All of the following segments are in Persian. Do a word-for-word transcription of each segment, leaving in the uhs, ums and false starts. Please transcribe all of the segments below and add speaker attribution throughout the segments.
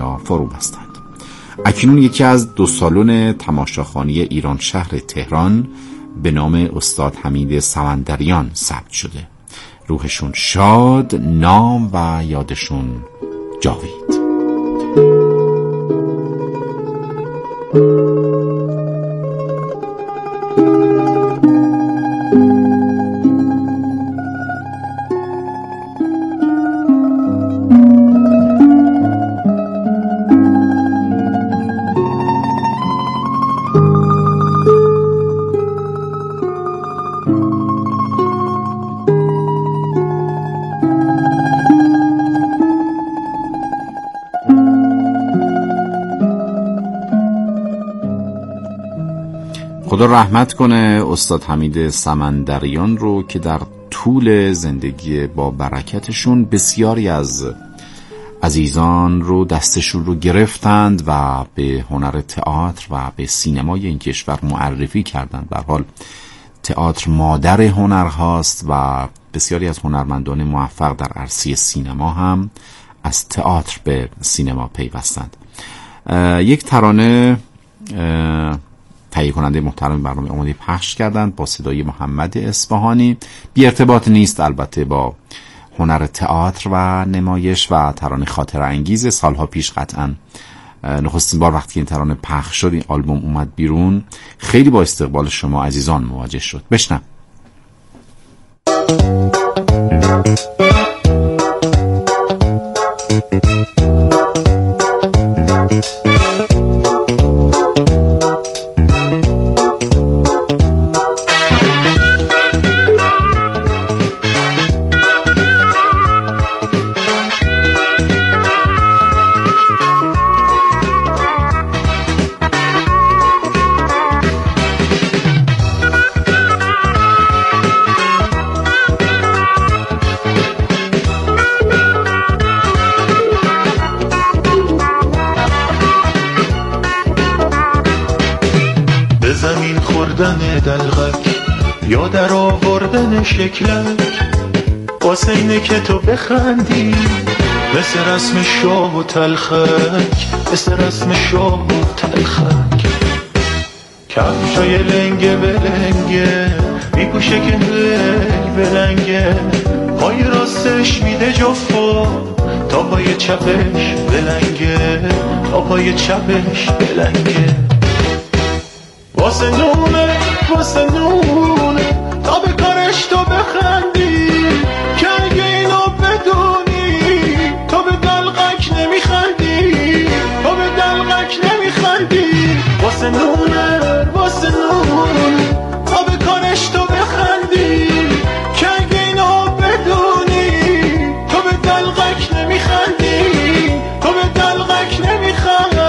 Speaker 1: دنیا فرو بستند. اکنون یکی از دو سالن تماشاخانه ایران شهر تهران به نام استاد حمید سمندریان ثبت شده. روحشون شاد، نام و یادشون جاوید. خدا رحمت کنه استاد حمید سمندریان رو که در طول زندگی با برکتشون بسیاری از عزیزان رو دستشون رو گرفتند و به هنر تئاتر و به سینمای این کشور معرفی کردند. به هر حال تئاتر مادر هنر هاست و بسیاری از هنرمندان موفق در عرصه سینما هم از تئاتر به سینما پیوستند. یک ترانه تهیه کننده محترم برنامه آماده پخش کردند با صدای محمد اصفهانی. بی ارتباط نیست البته با هنر تئاتر و نمایش و ترانه خاطر انگیز. سالها پیش قطعا نخستین بار وقتی این ترانه پخش شد، این آلبوم اومد بیرون، خیلی با استقبال شما عزیزان مواجه شد. بشنم.
Speaker 2: دلغک یا در آوردن شکلک، واسه اینه که تو بخندی مثل رسم شاه و تلخک، مثل رسم شاه و تلخک. کفشای لنگه بلنگه میپوشه که هی بلنگه، پای راستش میده جفا تا پای چپش بلنگه، تا پای چپش بلنگه. واسه نونه واسه نونه تا به کارش تو بخندی، که اگه اینو بدونی تو به دلغک نمیخندی، تو به دلغک نمیخندی. واسه نونه واسه نونه تا به کارش تو بخندی، که اگه اینو بدونی تو به دلغک نمیخندی، تو به دلغک نمیخندی.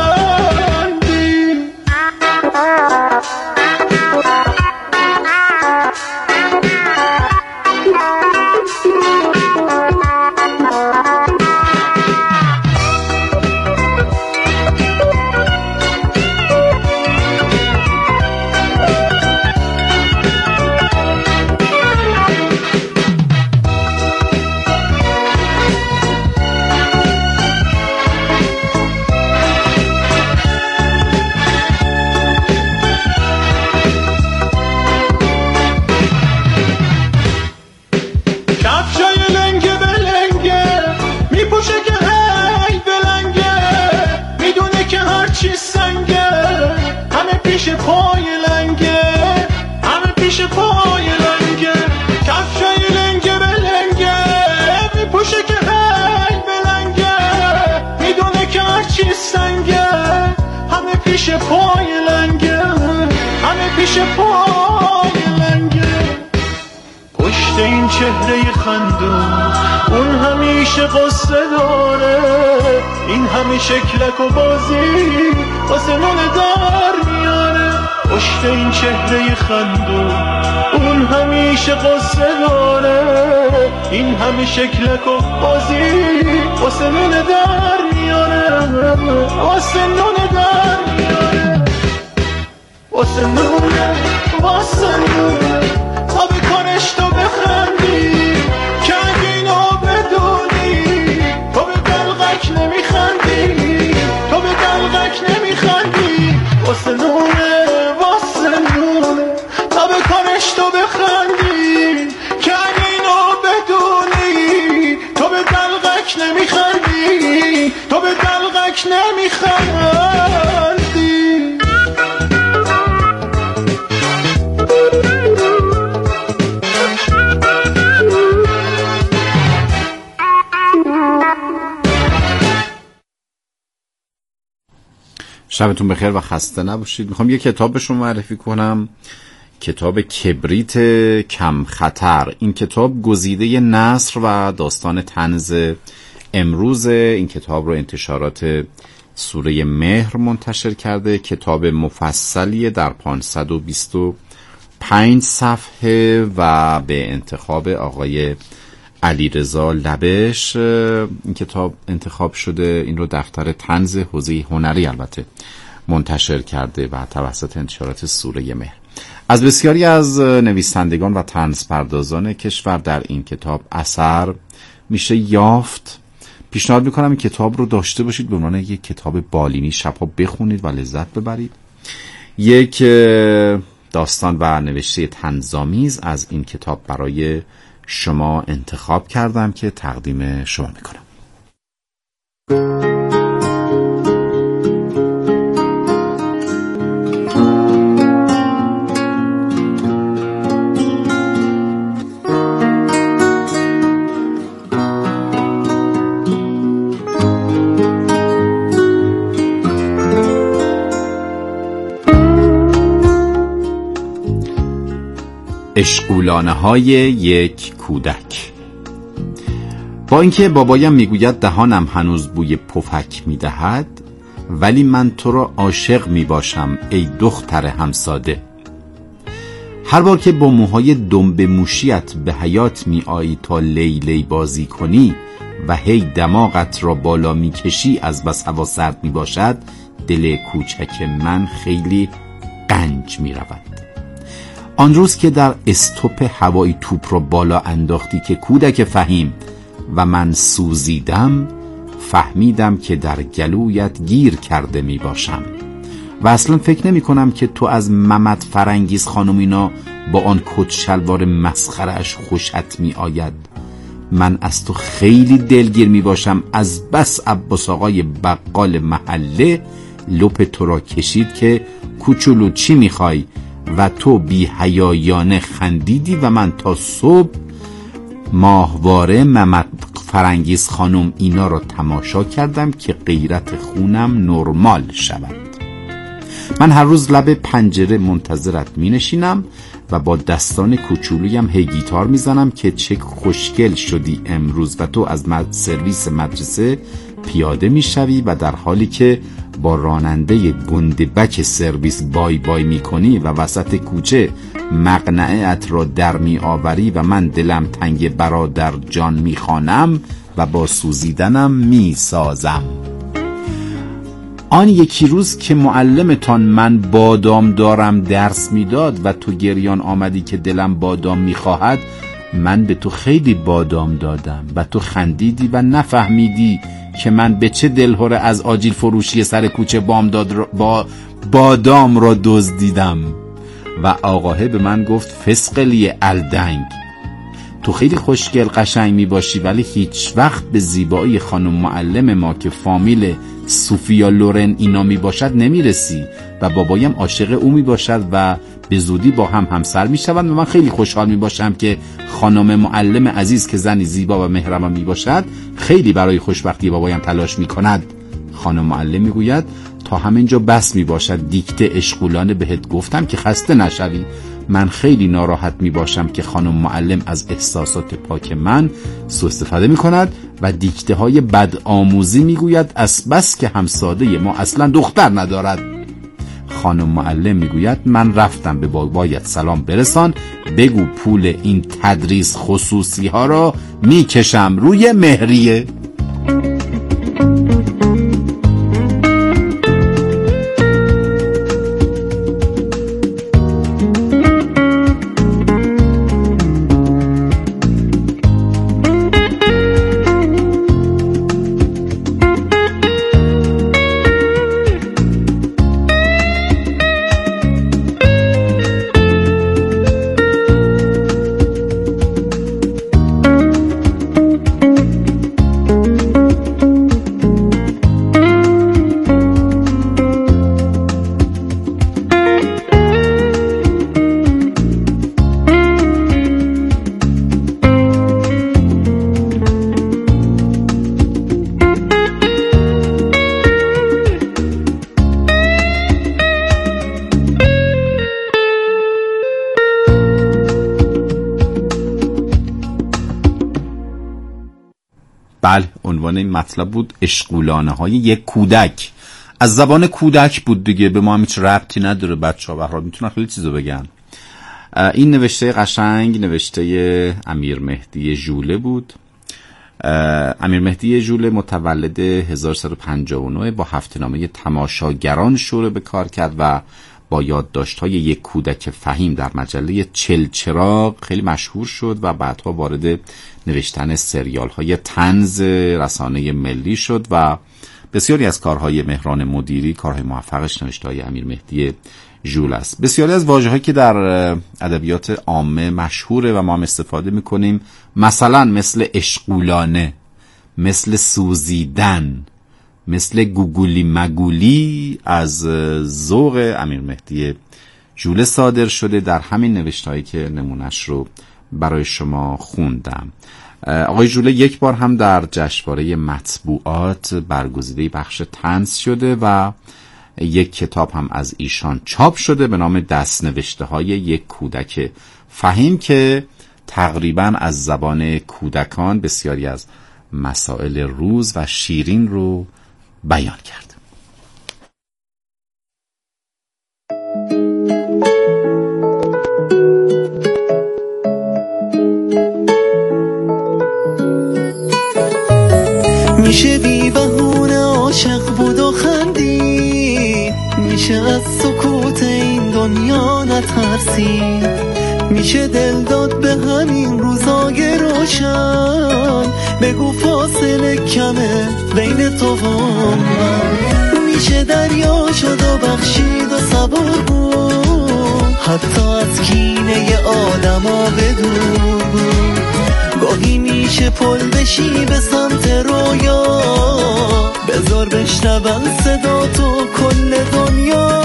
Speaker 2: پیش پای لنگه، همه پیش پای لنگه. پشت این چهره خندون اون همیشه قصه داره، این همه شکلک و بازی واسه نون در میاره. پشت این چهره خندون اون همیشه قصه داره، این همه شکلک و بازی واسه نون در میاره، واسه نون در میاره. واسه نونه واسه نونه تا به کارش تو بخندی، که اگه اینو بدونی تو به دلغک نمیخندی، خلقک نمیخندی.
Speaker 1: شبتون بخیر و خسته نباشید. میخوام یه کتاب به شما معرفی کنم، کتاب کبریت کم خطر. این کتاب گزیده نثر و داستان طنز امروز. این کتاب رو انتشارات سوره مهر منتشر کرده. کتاب مفصلی در پانصد و بیست و پنج صفحه و به انتخاب آقای علیرضا لبش این کتاب انتخاب شده. این رو دفتر طنز حوزه هنری البته منتشر کرده و توسط انتشارات سوره مهر. از بسیاری از نویسندگان و طنز پردازان کشور در این کتاب اثر میشه یافت. پیشنهاد میکنم این کتاب رو داشته باشید به عنوان یک کتاب بالینی، شبها بخونید و لذت ببرید. یک داستان و نوشته طنزآمیز از این کتاب برای شما انتخاب کردم که تقدیم شما میکنم. اشغولانه های یک کودک. با اینکه بابایم میگوید دهانم هنوز بوی پفک میدهد، ولی من تو را عاشق میباشم ای دختر همساده. هر بار که با موهای دنب موشیت به حیات می آیی تا لیلی بازی کنی و هی دماغت را بالا میکشی از بس هوا سرد میباشد، دل کوچک من خیلی قنج میرود. آن روز که در استوپ هوایی توپ را بالا انداختی که کودک فهیم و من سوزیدم، فهمیدم که در گلویت گیر کرده می باشم و اصلا فکر نمی کنم که تو از ممد فرنگیز خانم اینا با آن کت شلوار مسخره‌اش خوشت می آید. من از تو خیلی دلگیر می باشم، از بس عباس آقای بقال محله لپ تو را کشید که کوچولو چی می خوای؟ و تو بی حیایانه خندیدی و من تا صبح ماهواره ممد فرنگیز خانم اینا را تماشا کردم که غیرت خونم نرمال شود. من هر روز لب پنجره منتظرت می نشینم و با دستان کوچولویم هی گیتار می زنم که چه خوشگل شدی امروز و تو از مد... سرویس مدرسه پیاده می شوی و در حالی که با راننده گندبک سرویس بای بای می کنی و وسط کوچه مقنعه‌ات را در می آوری و من دلم تنگ برادر جان می خوانم و با سوزیدنم می سازم. آن یکی روز که معلمتان من بادام دارم درس میداد و تو گریان آمدی که دلم بادام میخواهد، من به تو خیلی بادام دادم و تو خندیدی و نفهمیدی که من به چه دلهره از آجیل فروشی سر کوچه بامداد با بادام را دزدیدم. و آقاهه به من گفت فسقلی الدنگ، تو خیلی خوشگل قشنگ می باشی ولی هیچ وقت به زیبایی خانم معلم ما که فامیل سوفیا لورن اینا می باشد نمی رسی و بابایم عاشق او می باشد و به زودی با هم همسر می شوند و من خیلی خوشحال می باشم که خانم معلم عزیز که زنی زیبا و مهربان می باشد خیلی برای خوشبختی بابایم تلاش می کند. خانم معلم می گوید تا همینجا بس می باشد، دیکته اشغولانه بهت گفتم که خسته نشوی. من خیلی ناراحت می باشم که خانم معلم از احساسات پاک من سوء استفاده می کند و دیکته های بد آموزی می گوید از بس که همساده ما اصلا دختر ندارد. خانم معلم می گوید من رفتم به بابایت سلام برسان، بگو پول این تدریس خصوصی ها را می کشم روی مهریه. بله، عنوان این مطلب بود اشغولانه های یک کودک. از زبان کودک بود دیگه، به ما هم هیچ ربطی نداره. بچه‌ها به هر حال میتونن خیلی چیزو بگن. این نوشته قشنگ نوشته امیر مهدی ژوله بود. امیر مهدی ژوله متولد هزار و سیصد و پنجاه و نه، با هفته‌نامه تماشاگران شروع به کار کرد و با یادداشت‌های یک کودک فهیم در مجله چلچراغ خیلی مشهور شد و بعدها وارد نوشتن سریال‌های طنز رسانه ملی شد و بسیاری از کارهای مهران مدیری، کارهای موفقش نوشته‌های امیر مهدی ژوله است. بسیاری از واژه‌هایی که در ادبیات عامه مشهوره و ما هم استفاده می‌کنیم، مثلا مثل اشغولانه، مثل سوزیدن، مثل گوگولی مگولی، از ذوق امیر مهدی ژوله صادر شده در همین نوشته‌هایی که نمونهش رو برای شما خوندم. آقای ژوله یک بار هم در جشنواره مطبوعات برگزیده بخش طنز شده و یک کتاب هم از ایشان چاپ شده به نام دست‌نوشته های یک کودک فهیم که تقریباً از زبان کودکان بسیاری از مسائل روز و شیرین رو بیان کرد.
Speaker 2: میشه بی بهونه عاشق بود و خندید، میشه از سکوت این دنیا نترسید، میشه دل داد به همین روزای روشن، بگو فاصله کمه بین تو و من، میشه دریا شد و بخشید و صبور بود، حتی از کینه آدما بدور بود، گاهی میشه پل بشی به سمت رویا، بذار بشنون صدا تو کل دنیا،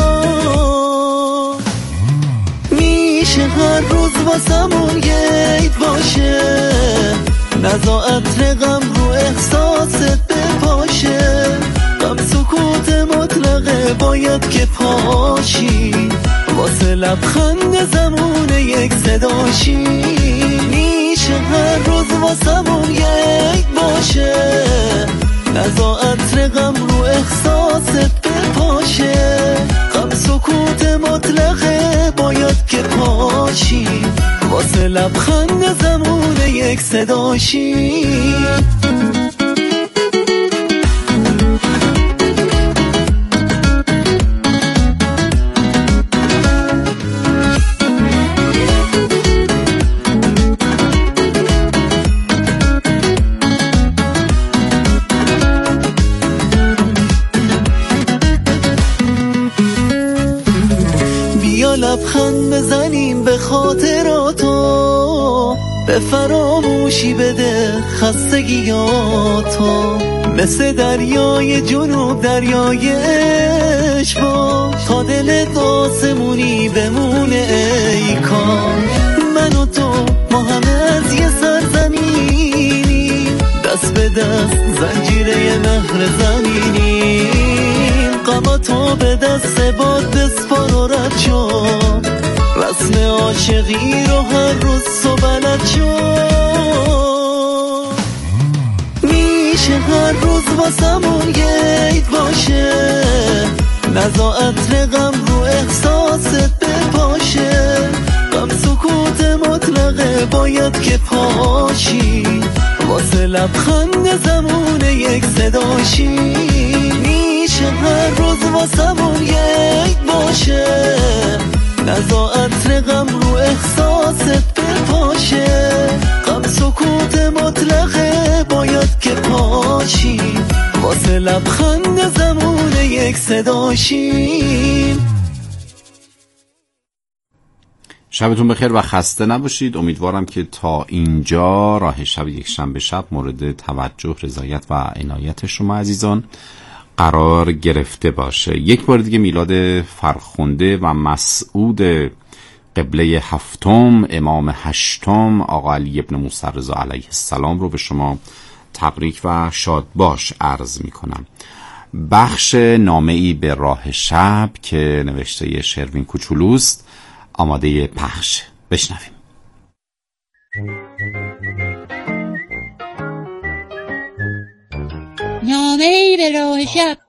Speaker 2: میشه هر روز واسمون یه عید باشه، نزا عطر غم رو احساست بپاشه، غم سکوت مطلقه باید که پاشی، واسه لبخند زمون یک صداشی، میشه هر روز واسمون یه عید باشه، نزا عطر غم رو احساست بپاشه، غم سکوت مطلقه باید که پاشی، واسه لبخند زمون یک صداشی. لبخند بزنیم به خاطراتو، به فراموشی بده خستگیاتو، مثل دریای جنوب دریای عشق باش، تا دلت آسمونی بمونه ای کاش، من و تو ما همه از یه سرزمینی، دست به دست زنجیره مهر زمینی، غم تو به دست باد بسپار و رد شو، رسم عاشقی رو هر روز تو بلد شو، میشه هر روز واسمون یه عید باشه، نزا عطر غم رو احساست بپاشه، غم سکوت مطلقه باید که پاشی، واسه لبخند زمون یک صداشی، میشه هر روز واسمون یه عید باشه، نزا عطر غم رو احساست بپاشه، غم سکوت مطلقه باید که پاشی، واسه لبخند زمون یک صداشی.
Speaker 1: شبتون بخیر و خسته نباشید. امیدوارم که تا اینجا راه شب یک شنبه شب مورد توجه، رضایت و عنایت شما عزیزان قرار گرفته باشه. یک بار دیگه میلاد فرخنده و مسعود قبله هفتم، امام هشتم، آقا علی ابن موسی رضا علیه السلام رو به شما تبریک و شاد باش عرض می کنم. بخش نامه‌ای به راه شب که نوشته شروین کوچولوست آماده پخش. بشنویم.
Speaker 3: نامه‌ای به راه شب.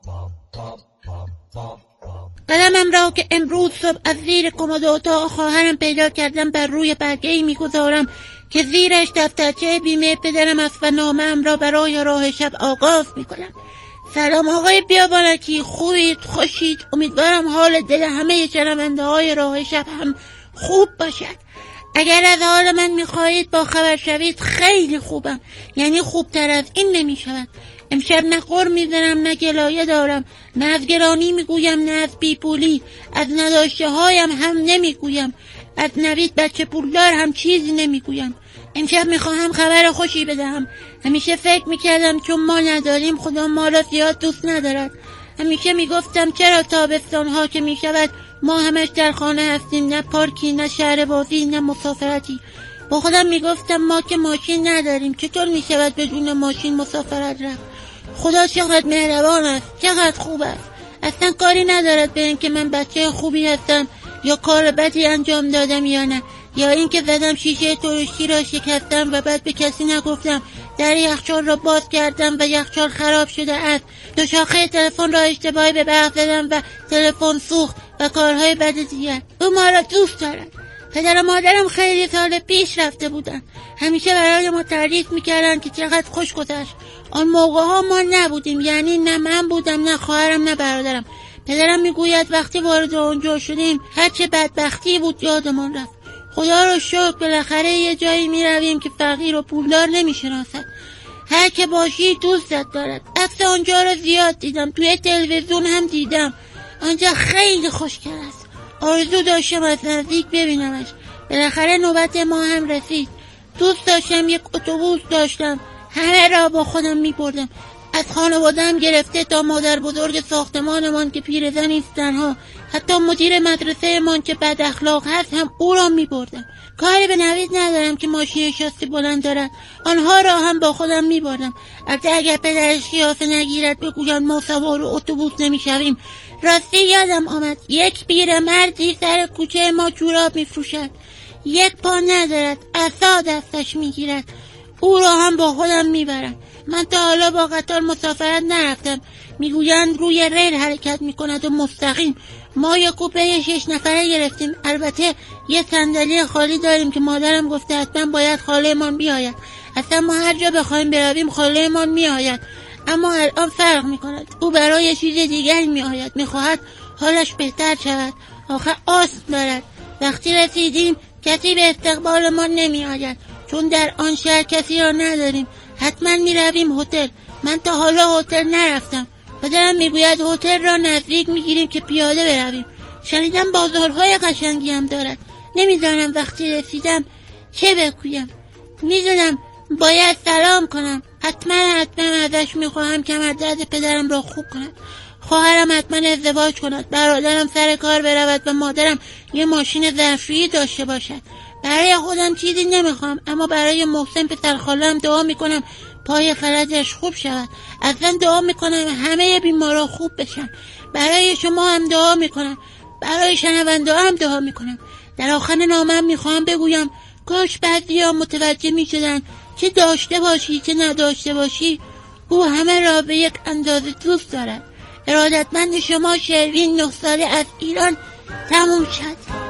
Speaker 3: قلمم را که امروز صبح از زیر کمد اتاق خواهرم پیدا کردم بر روی برگه‌ای می‌گذارم که زیرش دفترچه بیمه پدرم است و نامه‌ام را برای راه شب آغاز می‌کنم. سلام آقای بیابانکی، خوبید؟ خوشید؟ امیدوارم حال دل همه شنونده های راه شب هم خوب باشد. اگر از حال من میخواهید با خبر شوید خیلی خوبم، یعنی خوبتر از این نمیشود. امشب نه غر میزنم نه گلایه دارم، نه از گرانی میگویم نه از بیپولی، از نداشته هایم هم نمیگویم، از نوید بچه پولدار هم چیزی نمیگویم. امشب میخواهم خبر خوشی بدهم. همیشه فکر میکردم چون ما نداریم خدا ما را زیاد دوست ندارد. همیشه میگفتم چرا تابستان ها که میشود ما همش در خانه هستیم، نه پارکی، نه شهر بازی، نه مسافرتی. با خودم میگفتم ما که ماشین نداریم چطور میشود بدون ماشین مسافرت رفت. خدا چقدر مهربان است، چقدر خوب است. اصلا کاری ندارد به این که من بچه خوبی هستم یا کار بدی انجام دادم یا نه، یا اینکه زدم شیشه ترشی را شکستم و بعد به کسی نگفتم، در یخچال را باز کردم و یخچال خراب شده است، دو شاخه تلفن را اشتباهی به برق زدم و تلفن سوخت و کارهای بد دیگر. او ما را دوست دارد. پدر و مادرم خیلی سال پیش رفته بودن. همیشه برای ما تعریف میکردن که چقدر خوش گذشت. آن موقع ها ما نبودیم، یعنی نه من بودم نه خواهرم نه برادرم. پدرم میگوید وقتی وارد اونجا شدیم هرچه بدبختی بود یادمان رفت. خدا رو شکر بالاخره یه جایی میرویم که فقیر و پولدار نمیشناسد. هر که باشی دوستت دارد. عکس آنجا رو زیاد دیدم، توی تلویزیون هم دیدم. آنجا خیلی خوشگل است. آرزو داشتم از نزدیک ببینمش. بالاخره نوبت ما هم رسید. دوست داشتم یک اتوبوس داشتم، همه را با خودم میبردم، از خانواده‌ام گرفته تا مادر بزرگ ساختمانمان که پیرزنی است تنها، حتی مدیر مدرسه من که بد اخلاق هست هم او را میبردم. کاری به نوید ندارم که ماشین شاسی بلند دارد، آنها را هم با خودم میبردم. البته اگر پدرش خیاسه نگیرد بگویند ما سوار اتوبوس نمیشویم. راستی یادم آمد یک پیرمردی سر کوچه ما جوراب میفروشد، یک پا ندارد، عصا دستش میگیرد، او را هم با خودم میبرم. من تا حالا با قطار مسافرت نرفتم، میگویند روی ریل حرکت میکند و مستقیم. ما یک کوپه شش نفره گرفتیم، البته یه صندلی خالی داریم که مادرم گفته حتما باید خاله‌مان بیاید. اصلا ما هر جا بخوایم برویم خاله‌مان میآید، اما الان فرق میکند. او برای چیز دیگری میآید، میخواهد حالش بهتر شود. آخه آسم دارد. وقتی رسیدیم کسی به استقبال ما نمیآید، چون در آن شهر کسی را نداریم. حتما میرویم هتل. من تا حالا هتل نرفتم. پدرم میگوید هتل را نزدیک میگیریم که پیاده برویم. شنیدم بازارهای قشنگی هم دارد. نمیدانم وقتی رسیدم چه بگویم. میدونم باید سلام کنم. حتما حتما ازش میخواهم کمر درد پدرم را خوب کند. خواهرم حتما ازدواج کند. برادرم سر کار برود و مادرم یه ماشین ظرفشویی داشته باشد. برای خودم چیزی نمیخوام، اما برای محسن پسر خاله‌ام دعا میکنم پای خرجش خوب شود. اصلا دعا میکنم همه بیمارا خوب بشن. برای شما هم دعا میکنم، برای شنونده هم دعا میکنم. در آخر نامم میخوام بگویم کاش بعضیا متوجه میشدن چه داشته باشی چه نداشته باشی او همه را به یک اندازه دوست دارد. ارادتمند شما، شروین، نه ساله از ایران. تموم شد.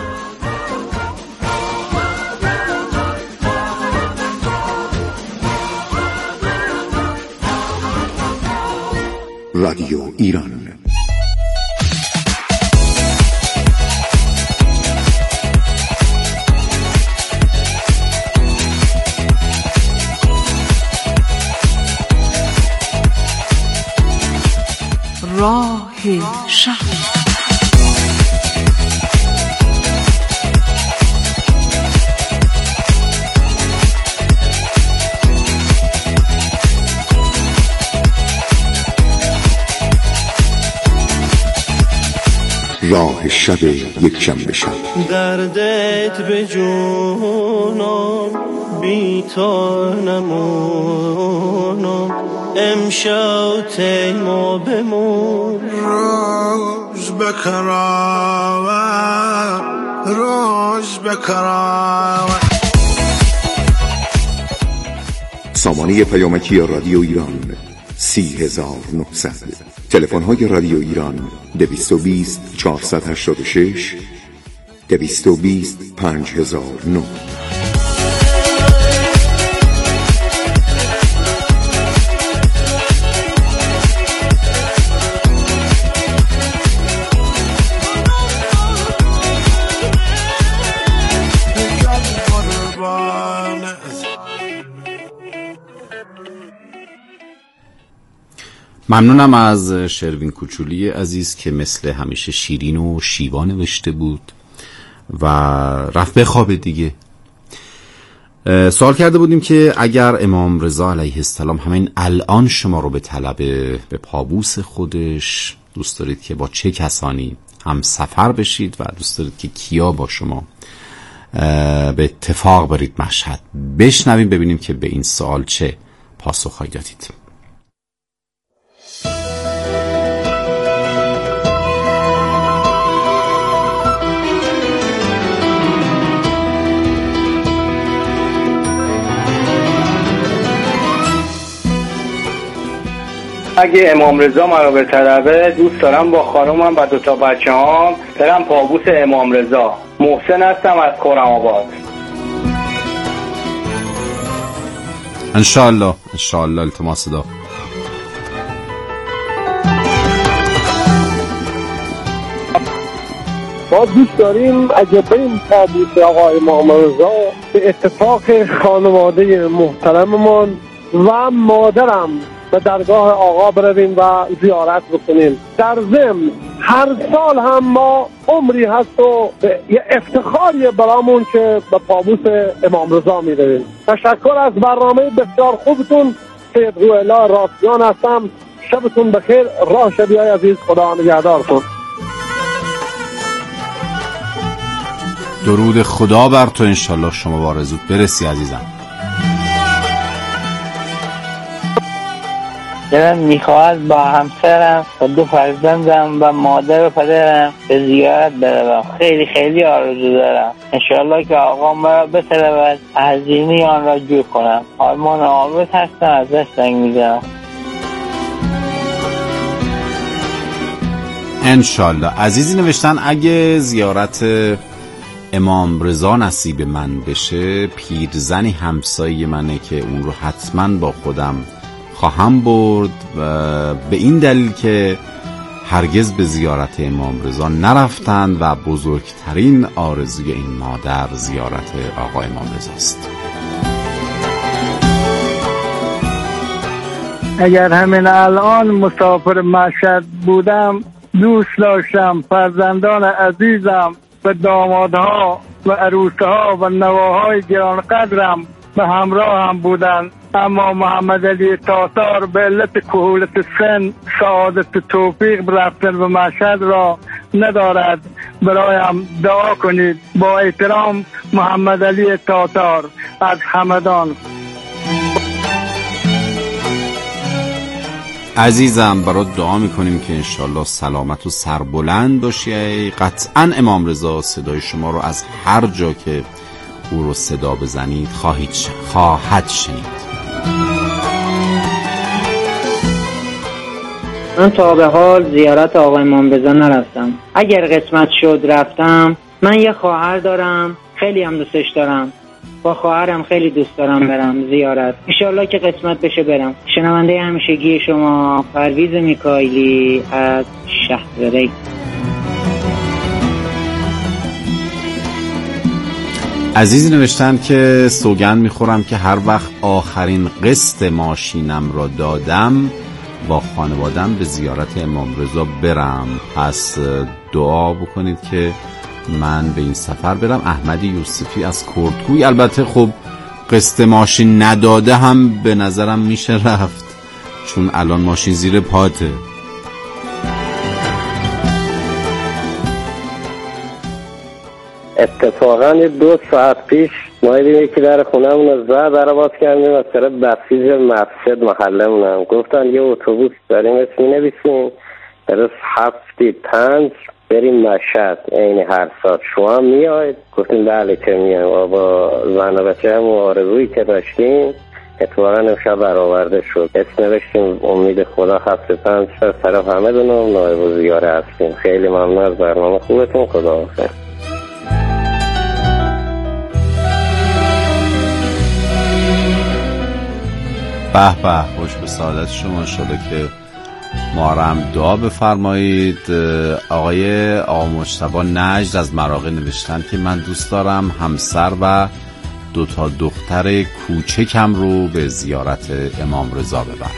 Speaker 4: رادیو ایران.
Speaker 5: راه شب.
Speaker 4: راه شب یک شنبه شب.
Speaker 2: دردت به جونم بی تو نمونم، امشب تیما بمون روز بکراوه روز بکراوه.
Speaker 4: سامانه پیامکی رادیو ایران سی هزار و نهصد. تلفن های رادیو ایران دویست و بیست چهارصد و هشتاد و شش، دویست و بیست پنج هزار و نه.
Speaker 1: ممنونم از شروین کوچولی عزیز که مثل همیشه شیرین و شیوا نوشته بود و رفت به خواب دیگه. سوال کرده بودیم که اگر امام رضا علیه السلام همین الان شما رو به طلب به پابوس خودش، دوست دارید که با چه کسانی هم سفر بشید و دوست دارید که کیا با شما به اتفاق برید مشهد؟ بشنویم ببینیم که به این سوال چه پاسخی دادید.
Speaker 6: اگه امام رضا منو به طلبه، دوست دارم با خانومم و دوتا بچه هام برم پابوس امام رضا. محسن هستم از کرم آباد.
Speaker 1: انشالله انشالله. التماس دا
Speaker 7: ما دوست داریم اگه بریم پابوس آقا امام رضا، به اتفاق خانواده محترممان و مادرم به درگاه آقا برویم و زیارت بکنیم. در ضمن هر سال هم ما عمری هست و یه افتخاریه برامون که به پابوس امام رضا میرویم. تشکر از برنامه بسیار خوبتون. سید روح‌الله راسیان هستم. شبتون بخیر. راه شبیهای عزیز، خدا نگهدارتون.
Speaker 1: درود خدا بر تو. انشالله شما بار زود برسی عزیزم.
Speaker 8: دلم میخواهد با همسرم و دو فرزندم و مادر و پدرم به زیارت بروم. خیلی خیلی آرزو دارم. انشالله که آقا مرا بطلبد، هزینه آن را جور کنم. آرمان عابد هستم، ازش زنگ میزنم.
Speaker 1: انشالله. عزیزی نوشتن اگه زیارت امام رضا نصیب من بشه، پیرزنی همسایه منه که اون رو حتما با خودم خواهم برد و به این دلیل که هرگز به زیارت امام رضا نرفتند و بزرگترین آرزوی این مادر زیارت آقا امام رضا است.
Speaker 9: اگر همین الان مسافر مشهد بودم، دوست داشتم فرزندان عزیزم و دامادها و عروسها و نواهای گران قدرم به همراه هم بودند، اما محمد علی تاتار به علت کهولت سن سعادت توفیق رفتن به مشهد را ندارد. برایم دعا کنید. با احترام، محمد علی تاتار از همدان.
Speaker 1: عزیزم برات دعا میکنیم که انشالله سلامت و سربلند باشی. قطعا امام رضا صدای شما رو از هر جا که او رو صدا بزنید خواهید خواهد شنید.
Speaker 10: من تا به حال زیارت آقا امام رضا نرفتم. اگر قسمت شد رفتم. من یه خواهر دارم، خیلی هم دوستش دارم. با خواهرم خیلی دوست دارم برم زیارت. انشالله که قسمت بشه برم. شنونده همیشگی شما پرویز میکائیلی از شهرزاد.
Speaker 1: عزیزی نوشتن که سوگند میخورم که هر وقت آخرین قسط ماشینم را دادم با خانوادم به زیارت امام رضا برم. پس دعا بکنید که من به این سفر برم. احمد یوسفی از کردگوی. البته خب قسط ماشین نداده هم به نظرم میشه رفت، چون الان ماشین زیر پاته.
Speaker 6: اتفاقا دو ساعت پیش ما یکی در خونه‌مون رو زد، در باز کردیم از طرف بسیج مسجد محله‌مونم. گفتن یه اتوبوس داریم اسم می‌نویسیم درست هفتی پنج بریم مشهد عین هر ساعت. شما هم میاید؟ گفتیم بله که میایم. و با زن و بچه هم آرزویی که داشتیم اتفاقا امشب برآورده شد. اسم نوشتیم امید خدا هفت پنج سر طرف همه دونم نایب و زیاره هستیم. خیلی ممنون از برنامه خوبتون. خدا حافظ.
Speaker 1: به به، خوش به سعادت شما. انشالله که محرم دعا بفرمایید. آقای آقا مجتبی نجد از مراغه نوشتن که من دوست دارم همسر و دو تا دختر کوچکم رو به زیارت امام رضا ببرم.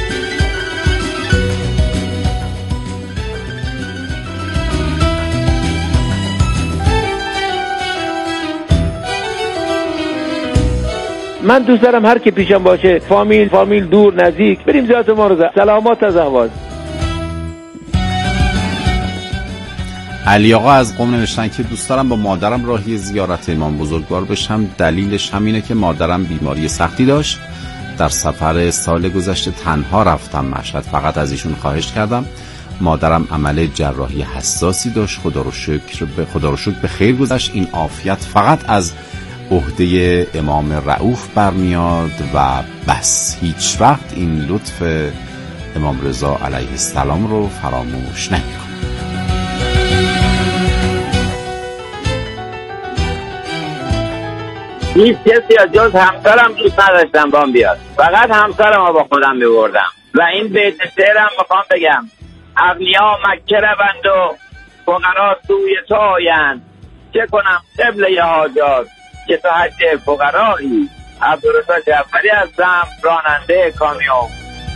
Speaker 11: من دوست دارم هر کی پیشم باشه، فامیل فامیل دور نزدیک، بریم زیارت امام رضا. سلامات از احوال.
Speaker 1: علی آقا از قم نوشتن که دوست دارم با مادرم راهی زیارت امام بزرگوار بشم. دلیلش همینه که مادرم بیماری سختی داشت. در سفر سال گذشته تنها رفتم مشهد. فقط از ایشون خواهش کردم. مادرم عمل جراحی حساسی داشت. خدا رو شکر به خدا رو شکر به خیر گذشت. این عافیت فقط از عهده امام رؤوف برمیاد و بس. هیچ وقت این لطف امام رضا علیه السلام رو فراموش نمی‌کنه.
Speaker 12: هیچ کسی از جز همسرم دوست نداشتم بام بیاد، فقط همسرم رو با خودم میبردم. و این بیت شعرم میخوام بگم: اغنیا مکه روند و فقرا سوی تو آیند، چه کنم قبله حاجات که تو حج فقرایی. عبدالرضا جعفری هستم، راننده کامیون.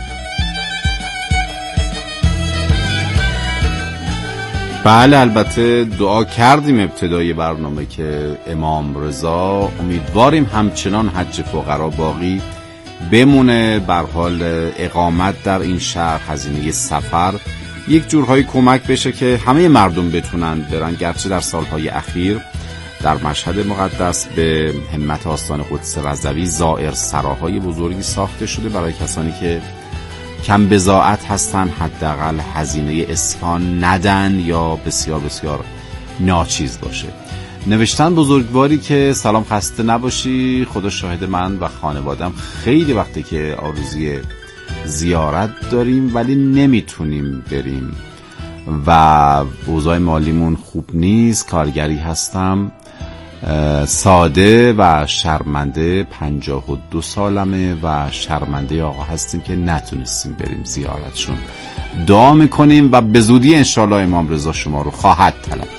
Speaker 1: بله، البته دعا کردیم ابتدای برنامه که امام رضا امیدواریم همچنان حج فقرا باقی بمونه. بر حال اقامت در این شهر، هزینه سفر یک جورهای کمک بشه که همه مردم بتونن برن. گرچه در سالهای اخیر در مشهد مقدس به همت آستان قدس رضوی زائر سراهای بزرگی ساخته شده برای کسانی که کم بضاعت هستن، حداقل هزینه اسکان ندن یا بسیار بسیار ناچیز باشه. نوشتن بزرگواری که سلام، خسته نباشی. خدا شاهد من و خانوادم خیلی وقته که آرزوی زیارت داریم ولی نمیتونیم بریم و اوضاع مالیمون خوب نیست. کارگری هستم، ساده و شرمنده، پنجاه و دو سالمه و شرمنده آقا هستیم که نتونستیم بریم زیارتشون. دعا میکنیم و به زودی انشالله امام رضا شما رو خواهد طلبید.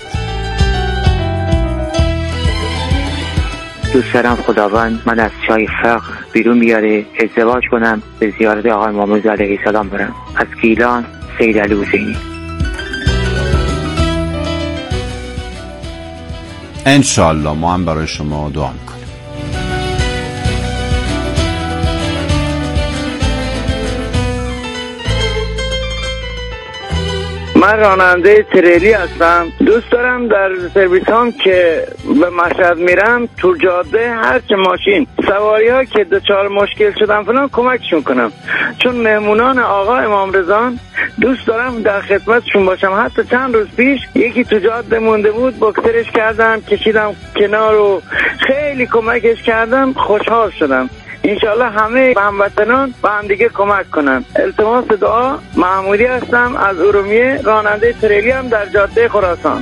Speaker 13: دوست دارم خداوند من از چای فقر بیرون بیاره، ازدواج کنم، به زیارت آقا امام رضا علیه السلام برم. از گیلان، سید علی حسینی.
Speaker 1: انشالله ما هم برای شما دعا میکنیم.
Speaker 14: من راننده تریلی هستم. دوست دارم در سرویس هم که به مشهد میرم تو جاده هر چه ماشین سواری ها که دچار مشکل شدن فلان کمکشون کنم، چون مهمونان آقا امام رضا دوست دارم در خدمتشون باشم. حتی چند روز پیش یکی تو جاده مونده بود، بکسرش کردم، کشیدم کنار و خیلی کمکش کردم، خوشحال شدم. انشالله همه هموطنان با هم دیگه کمک کنن. التماس دعا. محمودی هستم از ارومیه، راننده تریلی هم در جاده خراسان.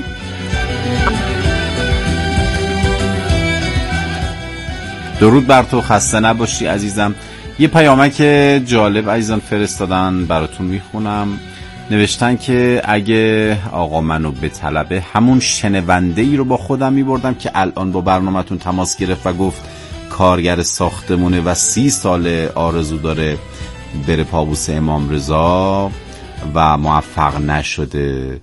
Speaker 1: درود بر تو، خسته نباشی عزیزم. یه پیامک جالب عزیزان فرستادن براتون میخونم. نوشتن که اگه آقا منو به طلبه همون شنونده ای رو با خودم میبردم که الان با برنامه‌تون تماس گرفت و گفت کارگر ساختمونه و سی سال آرزو داره بره پابوس امام رضا و موفق نشده.